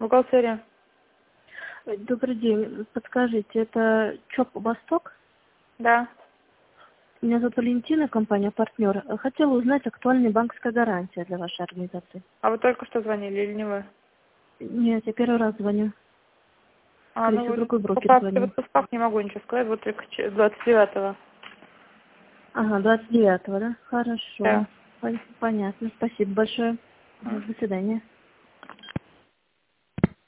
Бухгалтерия. Добрый день. Подскажите, это ЧОП «Восток»? Да. Меня зовут Валентина, компания «Партнер». Хотела узнать, актуальная банковская гарантия для вашей организации. А вы только что звонили или не вы? Нет, я первый раз звоню. Скорее всего, другой брокер Пока звонил. в отпусках не могу ничего сказать, вот только 29-го. Ага, 29-го, да? Хорошо. Да. Понятно. Спасибо большое. До свидания.